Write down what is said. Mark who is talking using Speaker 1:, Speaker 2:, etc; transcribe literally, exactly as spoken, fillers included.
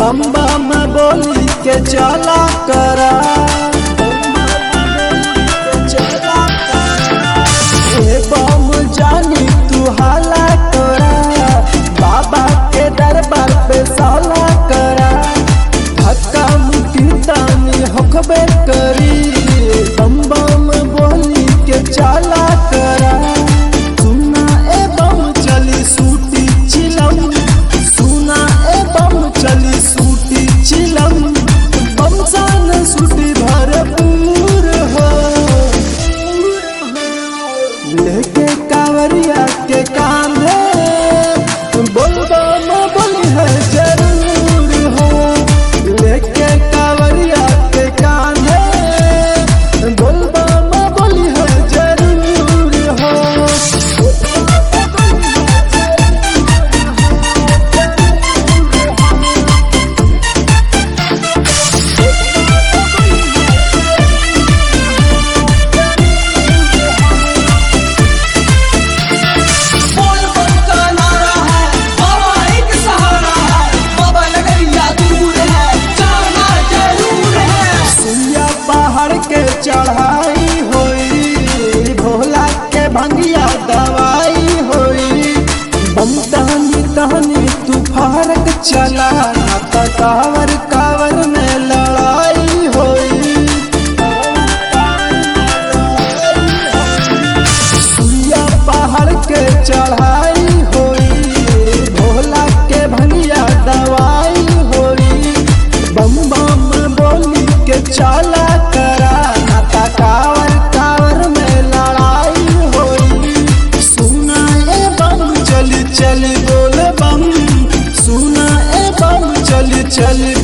Speaker 1: बम बम बोली के चला करा ए बम जानी तू हाला करा बाबा के दरबार पे साला करा धक्का मुक्की तानी होखबे करी बम बम बोली के चला करा सुना ए बम चली सूटी चिलम सुना ए बम चली सूटी चिलम बम सान सूटी भरपूर हो लेके कांवरिया के कांधे बोल बम बोली है जरूर हो लेके कांवरिया के कांधे बोल बम बोली है जरूर हो
Speaker 2: बोल बम का नारा है, बाबा एक सहारा है, बाबा नगरिया दूर है, जाना जरूर है।
Speaker 1: सुइया पहाड़ के चढ़ाई होई भोला के भंगिया दवाई होई बम तहनी तहनी तू फरक चला ना त कावर कावर में लड़ाई होई सुइया पहाड़ के चढ़ाई होई भोला के भंगिया दवाई होई बम बम बोली के चला करा नाता कावर कावर में लड़ाई होई सुना ए बम चली चली बोल बम सुना ए बम चली चली